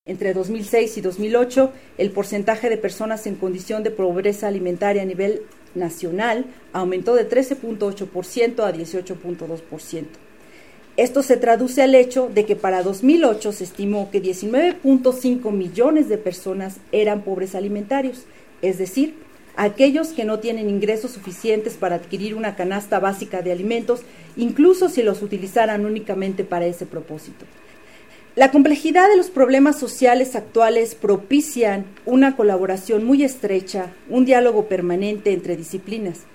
Entre 2006 y 2008, el porcentaje de personas en condición de pobreza alimentaria a nivel nacional aumentó de 13.8% a 18.2%. Esto se traduce al hecho de que para 2008 se estimó que 19.5 millones de personas eran pobres alimentarios, es decir, aquellos que no tienen ingresos suficientes para adquirir una canasta básica de alimentos, incluso si los utilizaran únicamente para ese propósito. La complejidad de los problemas sociales actuales propician una colaboración muy estrecha, un diálogo permanente entre disciplinas.